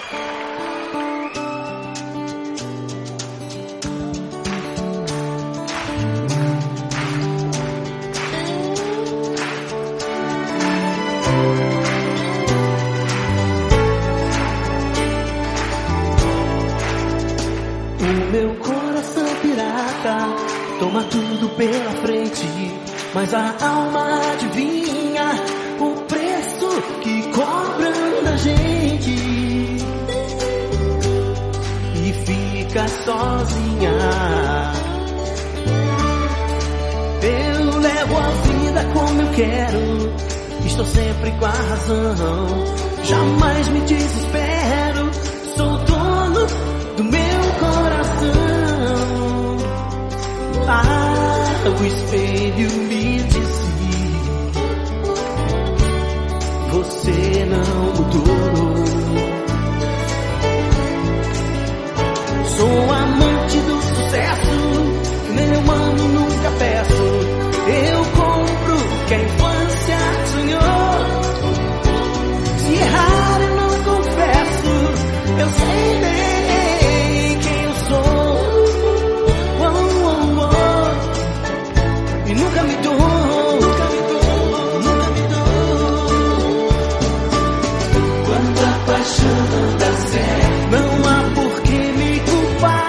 O meu coração pirata toma tudo pela frente, mas a alma adivinha o preço que cobram da gente e fica sozinha. Eu levo a vida como eu quero, estou sempre com a razão, jamais me desespero, sou dono do meu coração. Ah, o espelho me disse: você não mudou. Sou amante do sucesso, nem humano nunca peço. Eu compro o que a infância sonhou. Se errar eu não confesso, eu sei bem quem eu sou. E nunca me dou, nunca me dou, nunca me dou. Quando a paixão não dá certo, não há por que me culpar.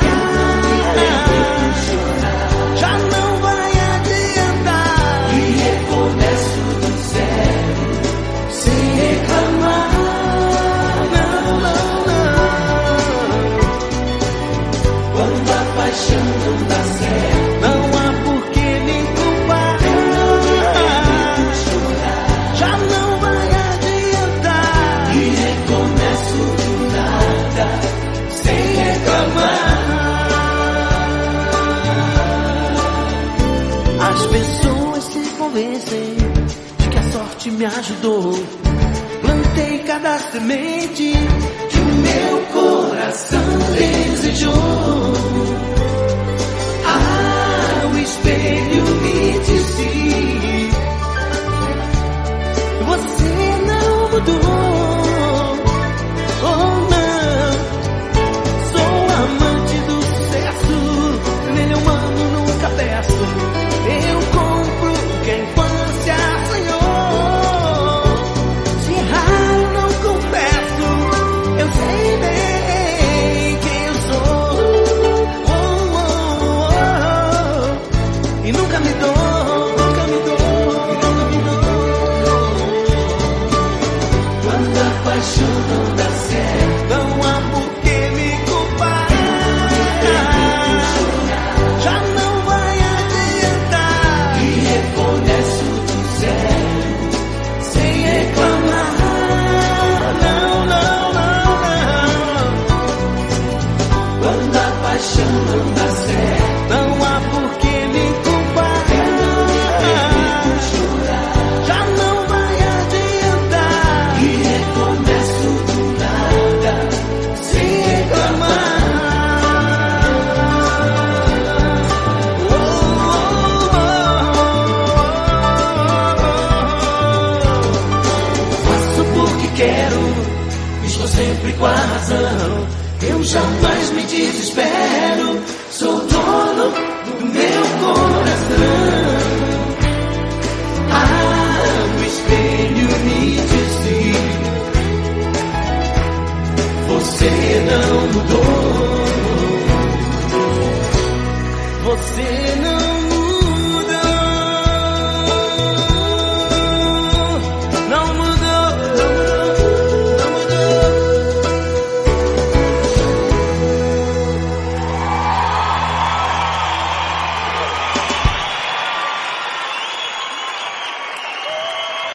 Já não vai adiantar, e recomeço do zero, sem reclamar. Não, não, não. Quando a paixão não dá certo, não há por que me culpar. Já não vai adiantar, e recomeço do nada, sem reclamar. As pessoas se convencem de que a sorte me ajudou. Plantei cada semente que o meu coração desejou. Ah, o espelho me disse: você não mudou. Oh não, sou amante do sucesso, nem humano nunca peço. Eu compro o que a infância sonhou. Se errar eu não confesso, eu sei bem quem eu sou. E nunca me dou, nunca me dou, nunca me dou. Quando a paixão não dá certo, não há por que me culpar. Já não vai adiantar, e recomeço do zero, sem reclamar. Não, não, não, não. Quando a paixão não dá certo, não há por que me culpar. Já não vai adiantar, e recomeço do nada, sem reclamar. Faço porque quero, estou sempre com a razão. Eu jamais me desespero, sou dono do meu coração. Ah, o espelho me disse: você não mudou. Você não